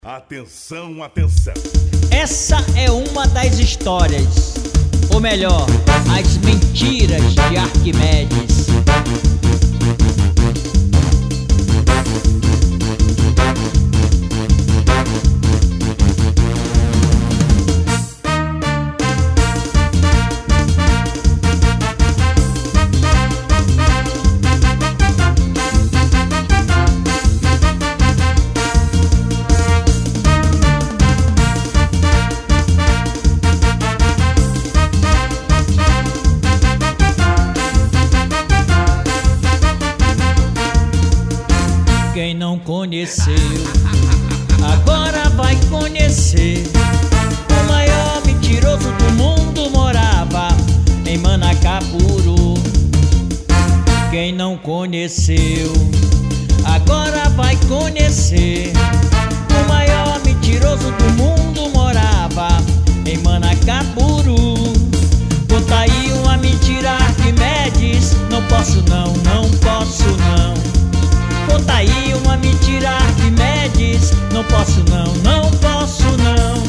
Atenção, atenção. Essa é uma das histórias, ou melhor, as mentiras de Arquimedes. Quem não conheceu, agora vai conhecer. O maior mentiroso do mundo morava em Manacapuru. Quem não conheceu, agora vai conhecer. O maior mentiroso do mundo morava em Manacapuru. Conta aí uma mentira, Arquimedes. Não posso não, não posso não. Conta aí uma mentira, Arquimedes. Não posso não, não posso não.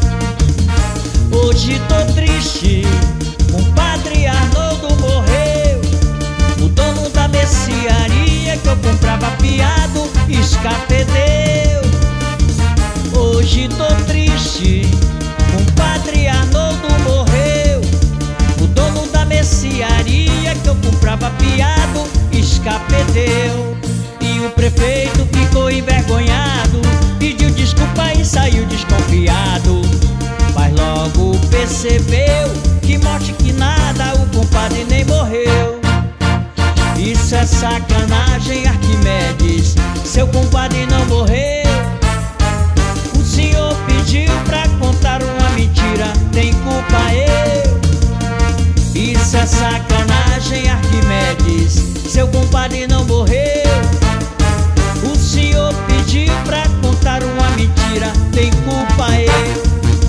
Hoje tô triste, o padre Arnoldo morreu. O dono da mercearia que eu comprava fiado, escapedeu. Hoje tô triste, o padre Arnoldo morreu. O dono da mercearia que eu comprava fiado, escapedeu. O prefeito ficou envergonhado, pediu desculpa e saiu desconfiado. Mas logo percebeu que morte que nada, o compadre nem morreu. Isso é sacanagem, Arquimedes, seu compadre não morreu. O senhor pediu pra contar uma mentira, tem culpa eu. Isso é sacanagem, Arquimedes, seu compadre não morreu. O senhor pediu pra contar uma mentira, tem culpa eu.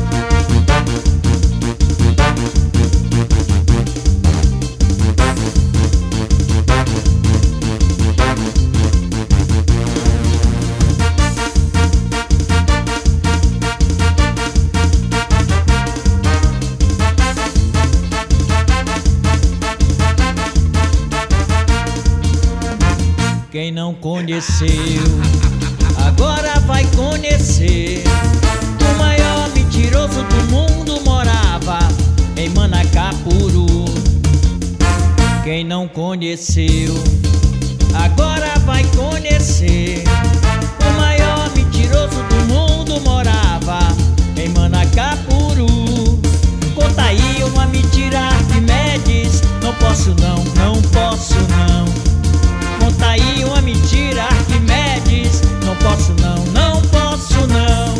Quem não conheceu, agora vai conhecer. O maior mentiroso do mundo morava em Manacapuru. Quem não conheceu, agora vai conhecer. O maior mentiroso do mundo morava em Manacapuru. Conta aí uma mentira, Arquimedes. Não posso não, não posso não. Conta aí uma mentira, Arquimedes. Não posso não, não posso não.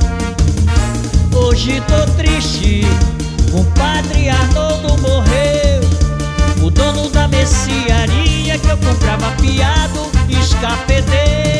Hoje tô triste, o padre Arnoldo morreu. O dono da mercearia que eu comprava fiado, escapedeu.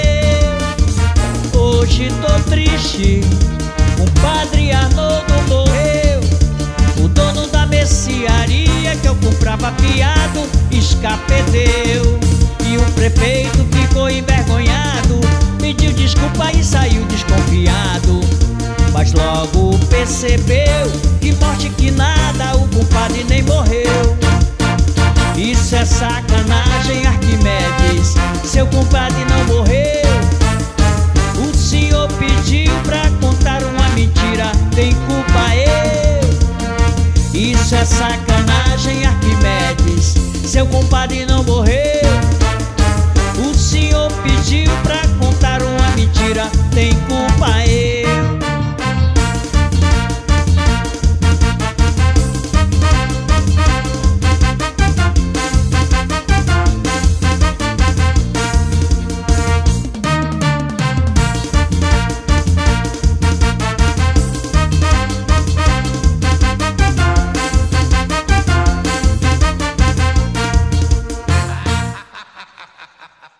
Hoje tô triste, o padre Arnoldo morreu. O dono da mercearia que eu comprava fiado, escapedeu. E o prefeito ficou envergonhado, pediu desculpa e saiu desconfiado. Mas logo percebeu que morte que nada, o compadre nem morreu. Isso é sacanagem, Arquimedes, seu compadre não morreu. O senhor pediu